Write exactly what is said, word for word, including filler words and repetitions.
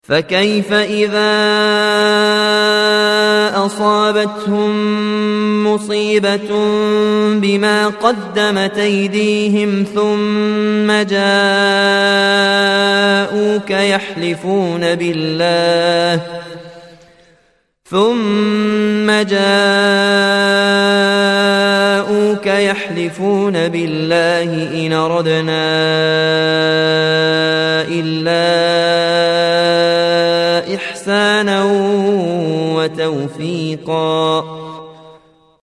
فكيف إذا أصابتهم مصيبة بما قدمت أيديهم ثم جاءوك يحلفون بالله ثم جاءوك يحلفون بالله إن أردنا